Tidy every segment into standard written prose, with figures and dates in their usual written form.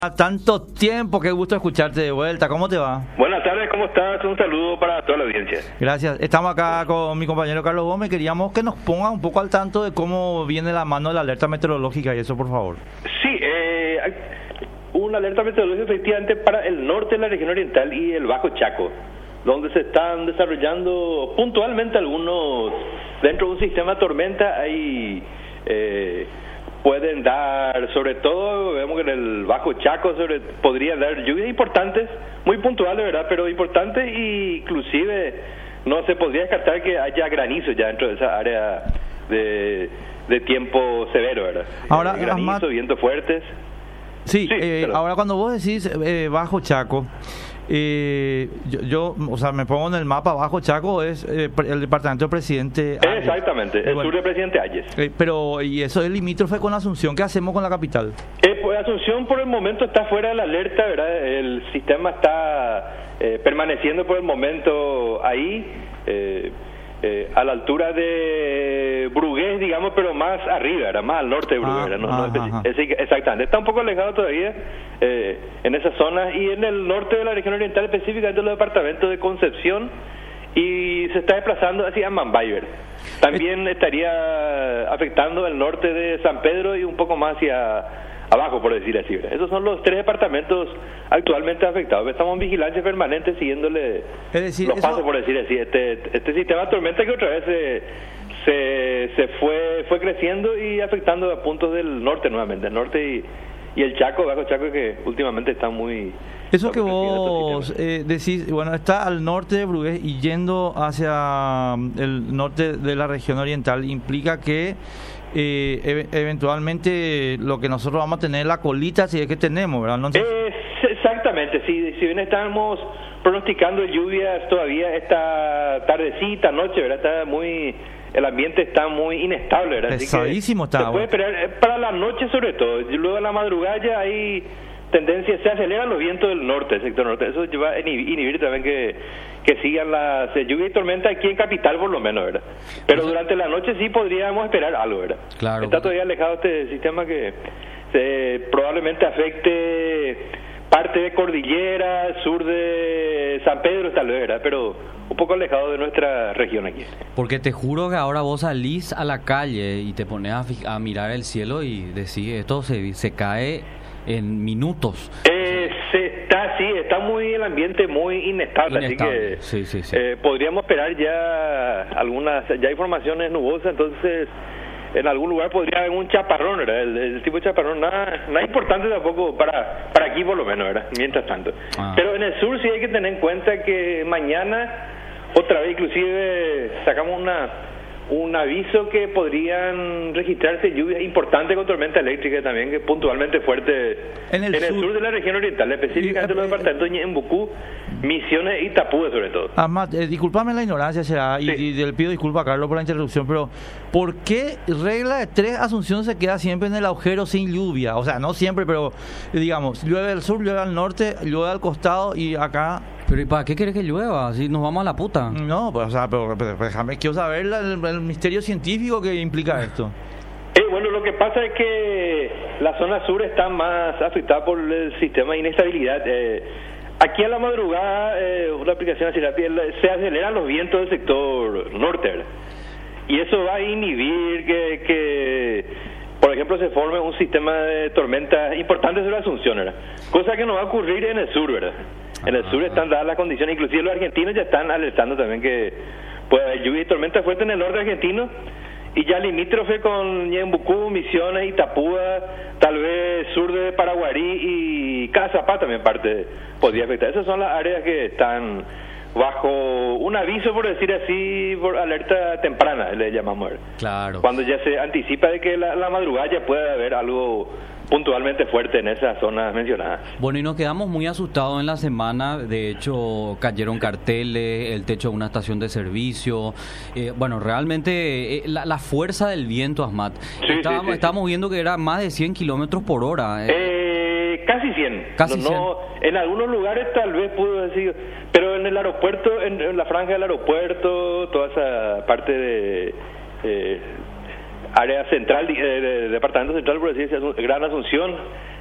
Tanto tiempo, qué gusto escucharte de vuelta. ¿Cómo te va? Buenas tardes, ¿cómo estás? Un saludo para toda la audiencia. Gracias. Estamos acá con mi compañero Carlos Gómez. Queríamos que nos ponga un poco al tanto de cómo viene la mano de la alerta meteorológica y eso, por favor. Sí, hay una alerta meteorológica efectivamente para el norte de la región oriental y el Bajo Chaco, donde se están desarrollando puntualmente algunos, dentro de un sistema de tormenta hay... pueden dar, sobre todo, vemos que en el Bajo Chaco podrían dar lluvias importantes, muy puntuales, ¿verdad? Pero importantes, y inclusive no se podría descartar que haya granizo ya dentro de esa área de tiempo severo, ¿verdad? Ahora, granizo, vientos fuertes. Sí, ahora cuando vos decís Bajo Chaco, yo, o sea, me pongo en el mapa. Bajo Chaco es el departamento del presidente Ayes. Exactamente, el sur del presidente Ayes. Pero, ¿y eso es limítrofe con Asunción? ¿Qué hacemos con la capital? Pues Asunción por el momento está fuera de la alerta, ¿verdad? El sistema está permaneciendo por el momento ahí, a la altura de Brugués, digamos, pero más arriba, ¿verdad? Más al norte de Brugués, exactamente. Está un poco alejado todavía en esa zona, y en el norte de la región oriental, específicamente en los departamentos de Concepción, y se está desplazando hacia Mambay, ¿verdad? También estaría afectando el norte de San Pedro y un poco más hacia abajo, por decir así, ¿verdad? Esos son los tres departamentos actualmente afectados. Estamos en vigilancia permanente siguiéndole los pasos, por decir así. Este sistema de tormenta que otra vez se fue creciendo y afectando a puntos del norte nuevamente, el norte y el Chaco, Bajo Chaco, que últimamente está muy... Eso que vos decís, bueno, está al norte de Brugués y yendo hacia el norte de la región oriental, implica que eventualmente lo que nosotros vamos a tener la colita, si es que tenemos, ¿verdad? Exactamente, si bien estamos pronosticando lluvias todavía esta tardecita, noche, ¿verdad? El ambiente está muy inestable, ¿verdad? Pesadísimo está. Se puede esperar para la noche, sobre todo. Luego en la madrugada ya hay tendencia, se aceleran los vientos del norte, el sector norte. Eso va a inhibir también que sigan las lluvias y tormentas aquí en Capital, por lo menos, ¿verdad? Pero durante la noche sí podríamos esperar algo, ¿verdad? Claro. Está todavía alejado este sistema que probablemente afecte parte de Cordillera, sur de San Pedro, tal vez, ¿verdad? Pero un poco alejado de nuestra región aquí. Porque te juro que ahora vos salís a la calle y te pones a mirar el cielo y decís, esto se cae en minutos. Está muy el ambiente muy inestable. Así que sí. Podríamos esperar ya informaciones nubosas, entonces en algún lugar podría haber un chaparrón, ¿verdad? El tipo de chaparrón, nada importante tampoco para aquí, por lo menos, ¿verdad? Mientras tanto. Pero en el sur sí hay que tener en cuenta que mañana otra vez inclusive sacamos un aviso que podrían registrarse lluvias importantes con tormenta eléctrica también, que puntualmente fuerte en el sur de la región oriental, específicamente los departamentos de Ñembucú, Misiones y Itapúa, sobre todo. Además, discúlpame la ignorancia, y le pido disculpas a Carlos por la interrupción, pero ¿por qué regla de tres Asunción se queda siempre en el agujero sin lluvia? O sea, no siempre, pero digamos, llueve al sur, llueve al norte, llueve al costado, y acá... Pero ¿y para qué querés que llueva? Así nos vamos a la puta. No, pues, o sea, pero déjame, quiero saber el misterio científico que implica esto. Bueno, lo que pasa es que la zona sur está más afectada por el sistema de inestabilidad. Aquí a la madrugada, una aplicación así rápida, se aceleran los vientos del sector norte, ¿verdad? Y eso va a inhibir que por ejemplo, se forme un sistema de tormentas importantes sobre Asunción, ¿verdad? Cosa que no va a ocurrir en el sur, ¿verdad? En el sur están dadas las condiciones, inclusive los argentinos ya están alertando también que puede haber lluvia y tormenta fuerte en el norte argentino, y ya limítrofe con Ñembucú, Misiones, Itapúa, tal vez sur de Paraguarí y Cazapá también podría afectar. Esas son las áreas que están bajo un aviso, por decir así, por alerta temprana, le llamamos. Claro. Cuando ya se anticipa de que la madrugada ya puede haber algo puntualmente fuerte en esas zonas mencionadas. Bueno, y nos quedamos muy asustados en la semana. De hecho, cayeron carteles, el techo de una estación de servicio. Bueno, realmente la fuerza del viento, Asmat. Estábamos viendo que era más de 100 kilómetros por hora. Casi 100. Casi 100. En algunos lugares tal vez pudo decir, pero en el aeropuerto, en la franja del aeropuerto, toda esa parte de área central, departamento central, por decir, Gran Asunción,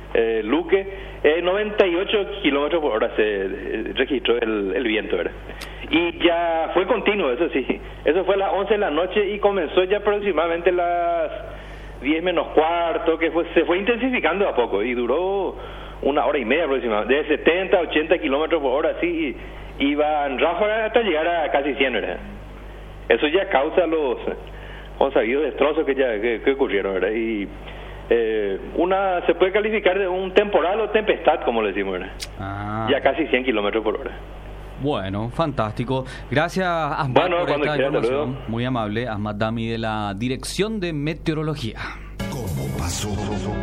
Luque, 98 kilómetros por hora se registró el viento, ¿verdad? Y ya fue continuo, eso sí. Eso fue a las 11 de la noche y comenzó ya aproximadamente las 10 menos cuarto, que se fue intensificando a poco y duró 1 hora y media aproximadamente, de 70 a 80 kilómetros por hora, así, iba en ráfaga hasta llegar a casi 100, ¿verdad? Eso ya causa los sabidos destrozos que ocurrieron, ¿verdad? Y se puede calificar de un temporal o tempestad, como le decimos, ¿verdad? Ya casi 100 kilómetros por hora. Bueno, fantástico. Gracias, Ahmad, por esta información. Muy amable, Ahmad Dami, de la Dirección de Meteorología. ¿Cómo pasó?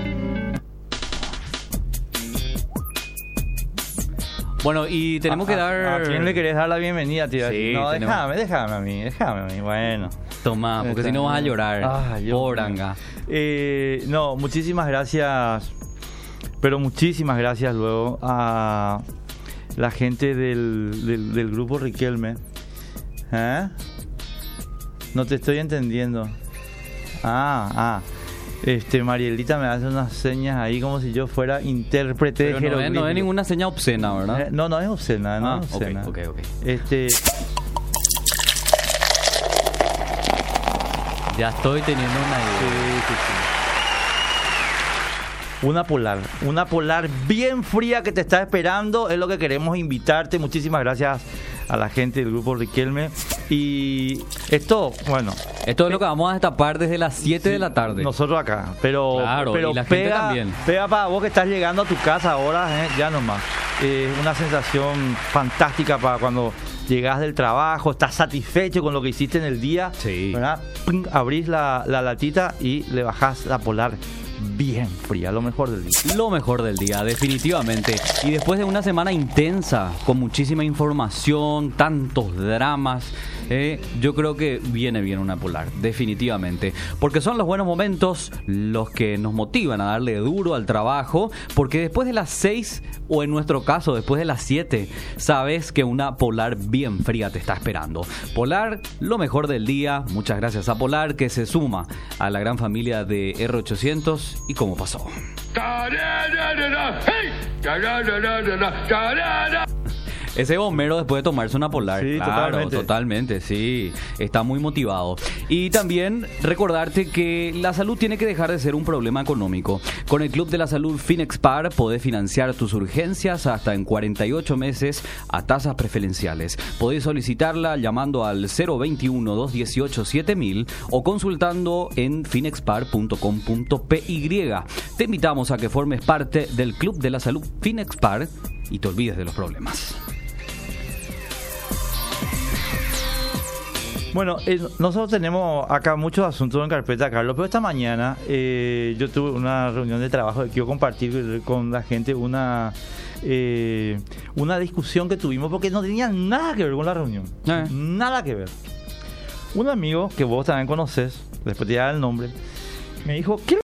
Bueno, y tenemos que dar... ¿A quién le querés dar la bienvenida, tío? Sí, no, tenemos... déjame a mí, bueno. Toma, porque si no vas a llorar. Poranga. No, muchísimas gracias, pero muchísimas gracias luego a la gente del grupo Riquelme. No te estoy entendiendo. Marielita me hace unas señas ahí como si yo fuera intérprete de jeroglíficos. No es ninguna seña obscena, ¿verdad? No es obscena, no es obscena. Okay. Ya estoy teniendo una idea. Sí. Una polar bien fría que te está esperando, es lo que queremos invitarte. Muchísimas gracias a la gente del grupo Riquelme. Y esto es lo que vamos a destapar desde las 7 de la tarde. Nosotros acá, pero y la gente también. Pega para vos que estás llegando a tu casa ahora, ya nomás. Una sensación fantástica para cuando llegas del trabajo, estás satisfecho con lo que hiciste en el día, sí, ¿verdad? Abrís la latita y le bajás la polar bien fría, lo mejor del día. Lo mejor del día, definitivamente. Y después de una semana intensa, con muchísima información, tantos dramas, yo creo que viene bien una polar, definitivamente. Porque son los buenos momentos los que nos motivan a darle duro al trabajo, porque después de las 6, o en nuestro caso, después de las 7, sabes que una polar bien fría te está esperando. Polar, lo mejor del día. Muchas gracias a Polar, que se suma a la gran familia de R800 y cómo pasó. Ese bombero después de tomarse una polar. Sí, claro, totalmente, sí. Está muy motivado. Y también recordarte que la salud tiene que dejar de ser un problema económico. Con el Club de la Salud Finexpar podés financiar tus urgencias hasta en 48 meses a tasas preferenciales. Podés solicitarla llamando al 021-218-7000 o consultando en finexpar.com.py. Te invitamos a que formes parte del Club de la Salud Finexpar y te olvides de los problemas. Bueno, nosotros tenemos acá muchos asuntos en carpeta, Carlos, pero esta mañana yo tuve una reunión de trabajo que quiero compartir con la gente una discusión que tuvimos porque no tenía nada que ver con la reunión. Nada que ver. Un amigo que vos también conoces, después te da el nombre, me dijo, ¿qué